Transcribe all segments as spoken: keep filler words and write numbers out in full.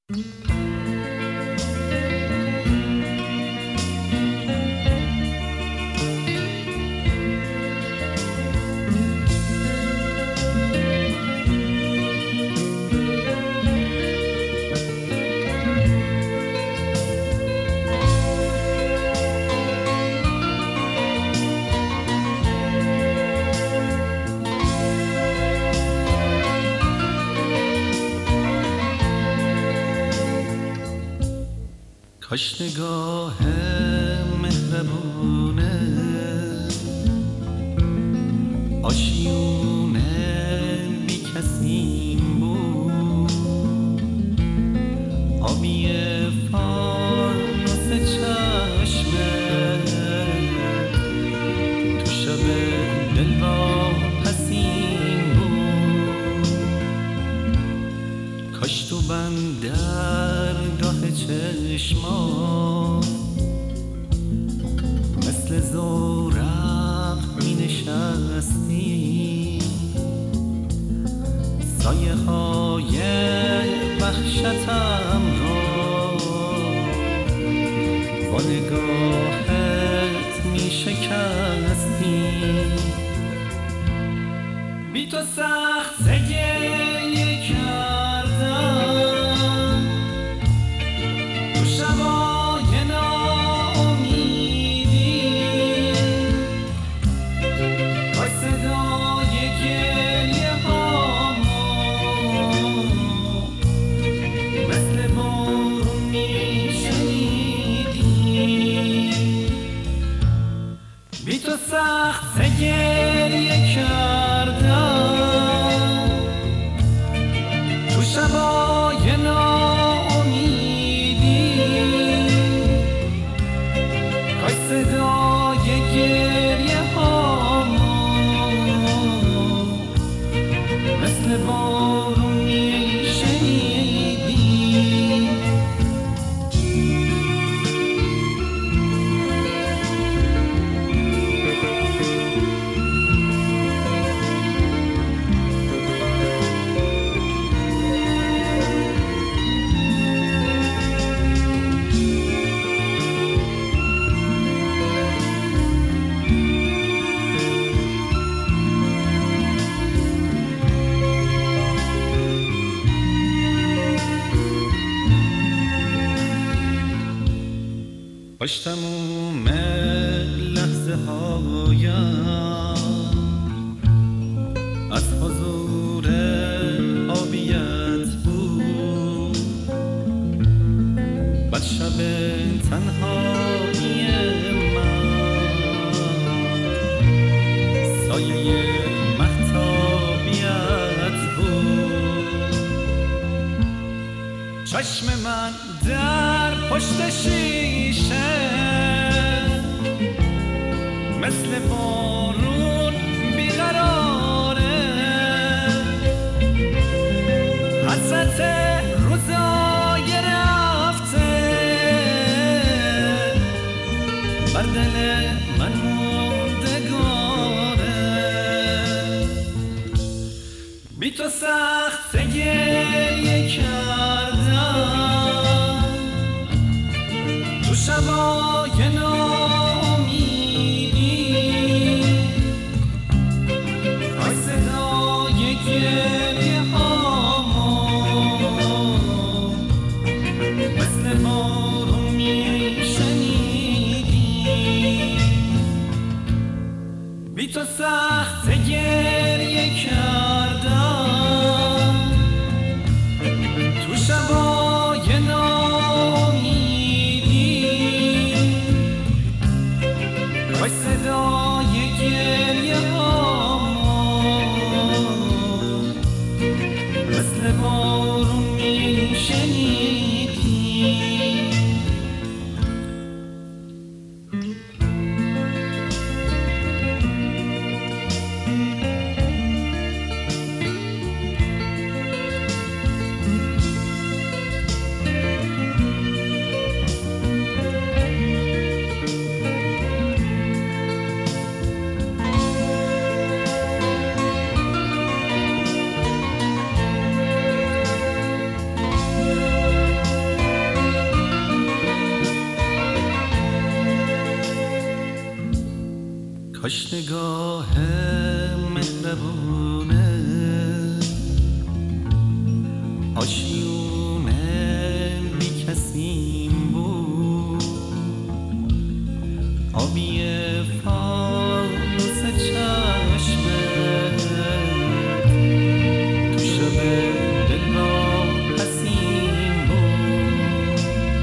کاش نگاه مهربونه آشیونه بی کسیم بود، آبی فانوس چشمه تو شب دلواپسین بود. کاش تو بندرگاه چشما مثل زورق می نشستی، سایه های وحشتم را با نگاهت می شکستی. بی تو سخت گریه کردم تو شبای ناامیدی، کاش صدای گریه هامو مثل بارون می شنیدی. بی تو سخت گریه کردم تو شبای ناامیدی، کاش صدای گریه هامو مثل بارون می شنیدی. کاش تموم لحظه هایم از حضور آبیت بود، بر شب تنهایی من سایه مهتابیت بود. چشم من در پشت شیشه مثل بارون بیقراره، حسرت روزای رفته بر دل من موندگاره. بی تو سخت گریه کردم تو شبای ناامیدی، کاش صدای گریه هامو مثل بارون می شنیدی. بی تو سخت گریه کردم تو شبای ناامیدی، کاش صدای گریه هامو مثل بارون می شنیدی. کاش نگاه مهربونه آشیونه بی کسیم بود، آبی فانوس چشمت تو شب دلم حسین بود.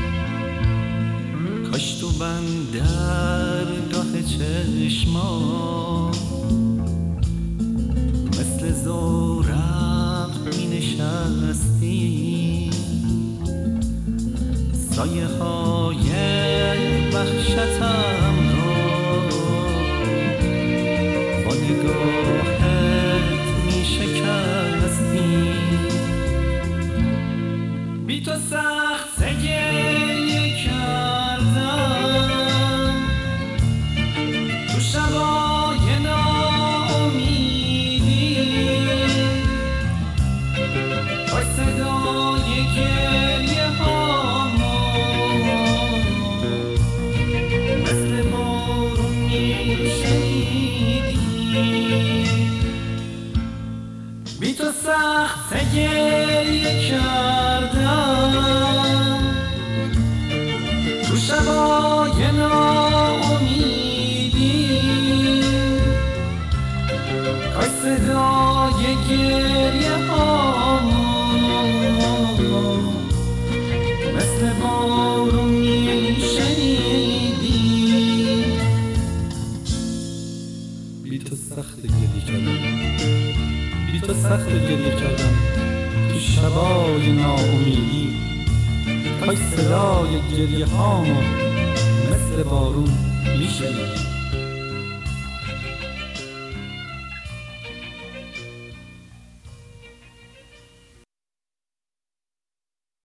کاش تو بندرگاه چشما مثل زورق می نشستی، سایه های وحشتم رو با نگاهت می شکستی. بی تو سخت گریه کردم تو شبای ناامیدی، کاش صدای گریه هامو مثل بارون میشنیدی. بی تو سخت گریه کردم تو شبای ناامیدی، کاش صدای گریه هامو مثل بارون میشنیدی. بی تو سخت گریه کردم، بی تو سخت گریه کردم تو شبای ناامیدی، کاش صدای گریه هامو مثل بارون میشنیدی.